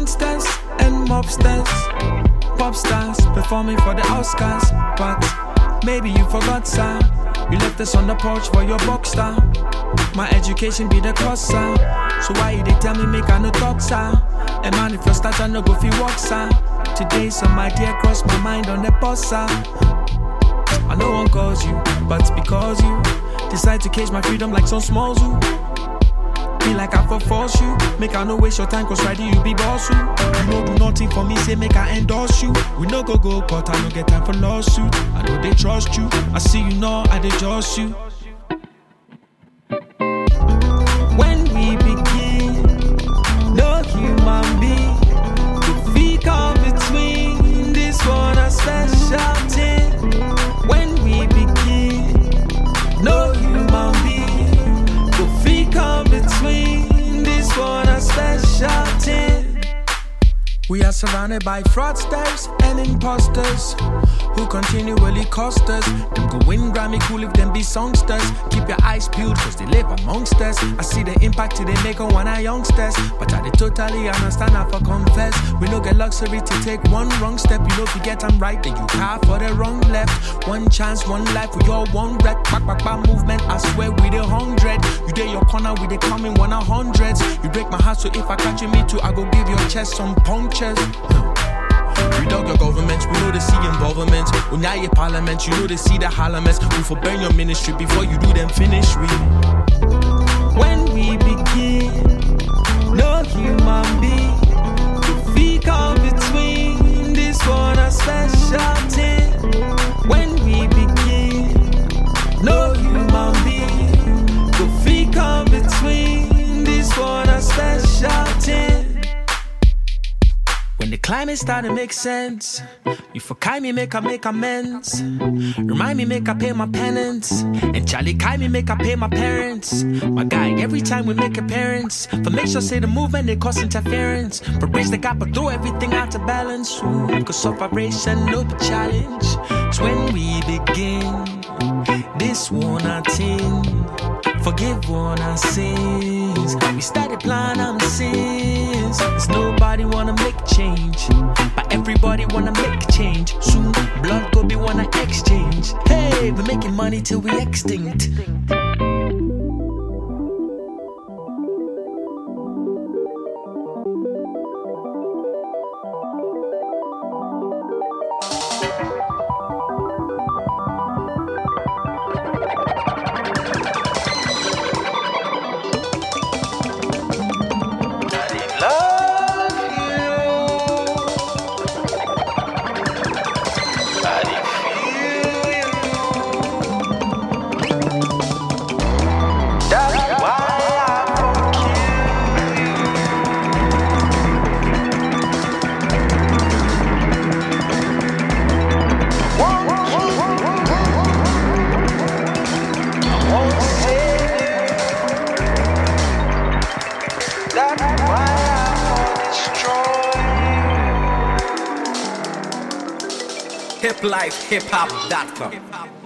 youngsters and mobsters, pop stars performing for the Oscars. But maybe you forgot, sir. You left us on the porch for your box star. My education be the cost, sir. So why they tell me make I no talk, sir? And man, if you start, I no go fi walk, sir. Today, some idea cross my mind on the bus, sir. I no one calls you, but it's because you decide to cage my freedom like some small zoo. Feel like I for force you, make I no waste your time, cause Friday you be boss you. You no do nothing for me, say make I endorse you. We no go court, I no get time for lawsuit. I know they trust you, I see you know I they trust you. When we begin, no human being could be come between this one a special thing. When we begin, no human being could be come between this one a special thing. We are surrounded by fraudsters and imposters who continually cost us. Them go win Grammy cool if them be songsters. Keep your eyes peeled cause they live amongst us. I see the impact they make on one of youngsters, but I totally understand how for confess. We no get luxury to take one wrong step. You know if you get them right, then you care for the wrong left. One chance, one life, we all one wreck. Back movement, I swear we the 100. You dare your corner, we the coming 100s. You break my heart, so if I catch you me too, I go give your chest some punctures. We dug your government, we know they see involvement. When now your parliament, you know they see the parliaments. We for burn your ministry before you do them finish. When we begin, no human being could be come between this one a special thing. When we begin, no human being could be come between this one a special thing. When the climate start to make sense, you for Kai me make I make amends. Remind me make I pay my penance. And Charlie Kai me make I pay my parents. My guy, every time we make appearance, for make sure say the movement they cause interference. For bridge the gap but throw everything out to balance. Cause of vibration no be challenge. So when we begin, this one I thing. Forgive one our sins. We started plan I'm sins. Cause nobody wanna make change, but everybody wanna make change. Soon blood go be wanna exchange. Hey, we're making money till we extinct. hiplifehiphop.com